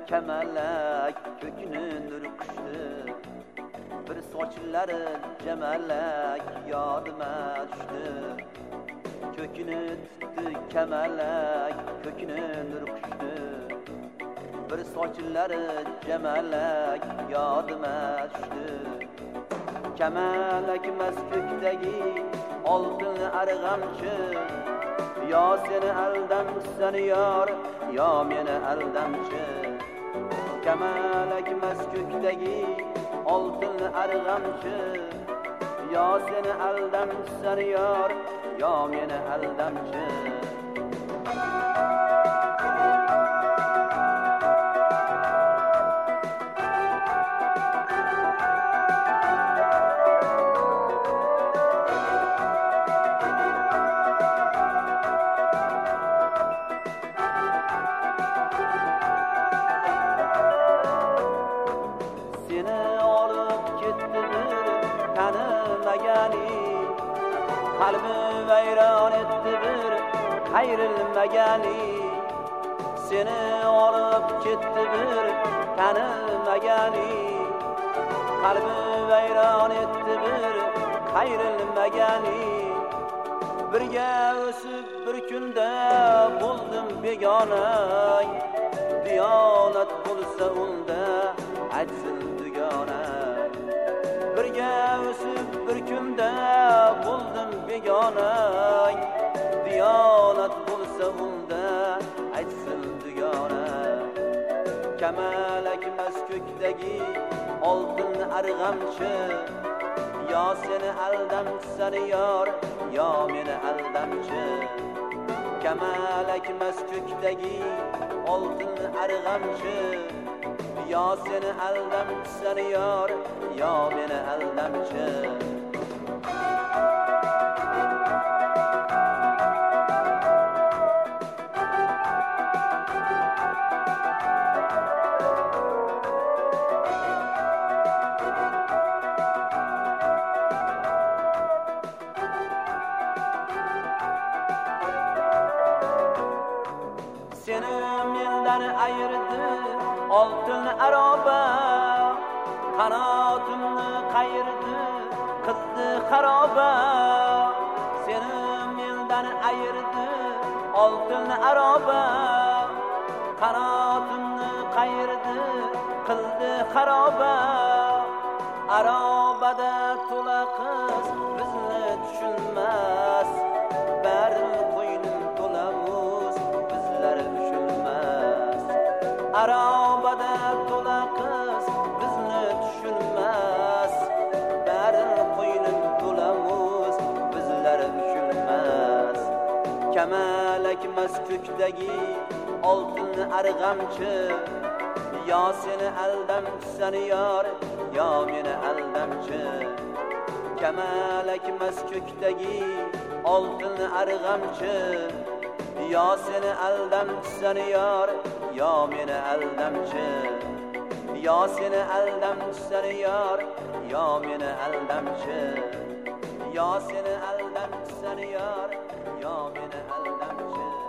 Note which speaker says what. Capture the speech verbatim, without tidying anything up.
Speaker 1: kemalak kökünü nur kuştu. Bir soçları cemalak yadıma düştü. Kökünü tuttu kemalak kökünü nur kuştu. Bir soçları cemalak yadıma düştü. Kemalak meskökteki altın argamçı. Ya seni elden sanıyor, ya meni eldemçi. Kemalak meskökteki altın argamçı. Ya seni elden sanıyor, ya meni eldemçi.
Speaker 2: Kalbi vayron etdi bir hayrilmagani. Seni olib ketdi bir tanilmagani. Kalbi vayron etdi bir hayrilmagani. Birga o'sib bir kunda bo'ldim begona. Diyonat bo'lsa unda ajzil dugona. Birga o'sib bir kunda bo'ldim begona. Diyonat bo'lsa unda aytsin dugona. Kemalak meskökteki oltin argamchi. Ya seni eldem sanıyor, ya meni eldemchi. Kemalak meskökteki oltin argamchi. Ya seni eldem sanıyor, ya meni eldemchi. Seni mendan ayırdı oltin aroba. Qanotimni qayirdi qildi xaroba. Seni mendan ayirdi oltin aroba. Qanotimni qayirdi qildi xaroba. Arobada to'la qiz bizni tushunmas. Bari qo'ynim to'la muz bizlar tushunmas. Arobada to'la qiz bizni tushunmas. Bari qo'ynim to'la muz bizlar tushunmas. Kemalak meskökteki oltin argamchi. Ya seni eldem sanıyor, ya meni eldemchi. Kemalak meskökteki oltin argamchi. Ya seni eldem sanıyor, ya meni eldemchi. Ya seni eldem sanıyor, ya meni eldemchi. Ya seni eldem sanıyor, ya meni eldemchi.